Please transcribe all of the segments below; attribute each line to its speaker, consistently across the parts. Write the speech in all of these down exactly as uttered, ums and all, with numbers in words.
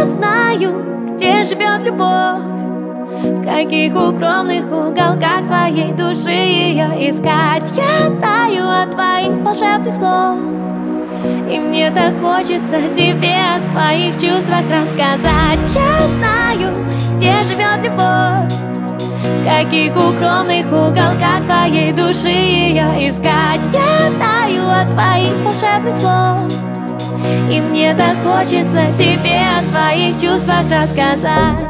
Speaker 1: Я знаю, где живет любовь, в каких укромных уголках твоей души ее искать. Я таю от твоих волшебных слов, и мне так хочется тебе о своих чувствах рассказать. Я знаю, где живет любовь, в каких укромных уголках твоей души ее искать. Я таю от твоих волшебных слов, и мне так хочется тебе о своих чувствах рассказать.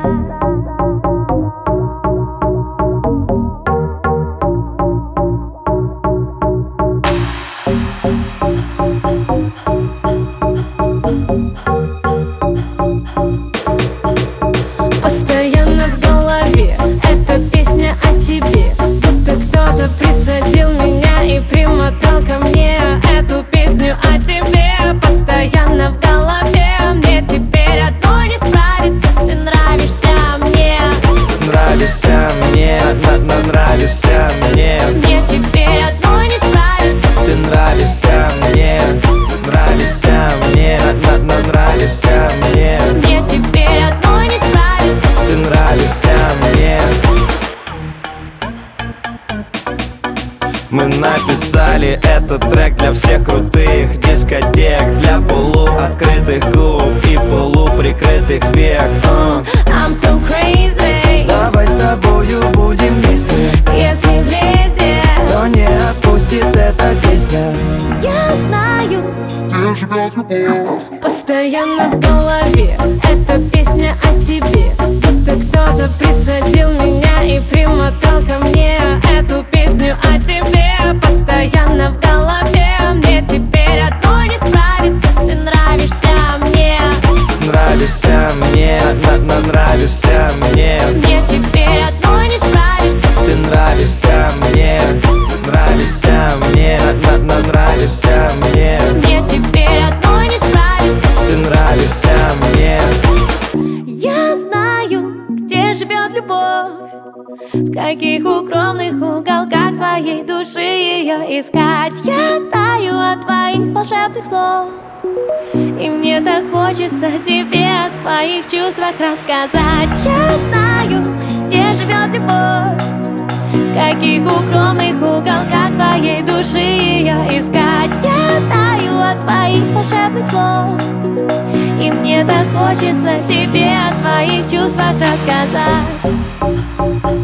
Speaker 1: Постоянно в голове эта песня о тебе, будто кто-то присадил меня и примотал ко мне эту песню о тебе. Постоянно в голове, мне теперь одной не справиться. Ты нравишься мне,
Speaker 2: нравишься мне, на -на нравишься мне.
Speaker 1: Мне теперь одной не справиться.
Speaker 2: Ты нравишься мне, нравишься мне, на -на нравишься мне.
Speaker 1: Мне теперь одной не справиться.
Speaker 2: Ты нравишься мне. Мы написали этот трек для всех крутых дискотек, для полуоткрытых губ и полуприкрытых век. uh.
Speaker 1: I'm so crazy.
Speaker 2: Давай с тобою будем вместе.
Speaker 1: Если влезет,
Speaker 2: то не отпустит эта песня.
Speaker 1: я знаю,
Speaker 3: где живет любовь.
Speaker 1: постоянно в голове эта песня о тебе, будто кто-то присадил меня и примотал ко мне эту песню о тебе. Постоянно в голове, мне теперь одной не справиться. Ты нравишься мне,
Speaker 2: Нравишься мне, на -на нравишься мне.
Speaker 1: мне теперь одной не справиться.
Speaker 2: Ты нравишься мне, нравишься мне, на -на нравишься мне.
Speaker 1: Мне теперь одной не справиться.
Speaker 2: Ты нравишься мне.
Speaker 1: Я знаю, где живет любовь, в каких укромных уголках твоей души ее искать. Я таю от твоих волшебных слов, и мне так хочется тебе о своих чувствах рассказать. Я знаю, где живет любовь, в каких укромных уголках твоей души ее искать. Я таю от твоих волшебных слов, и мне так хочется тебе о своих чувствах рассказать.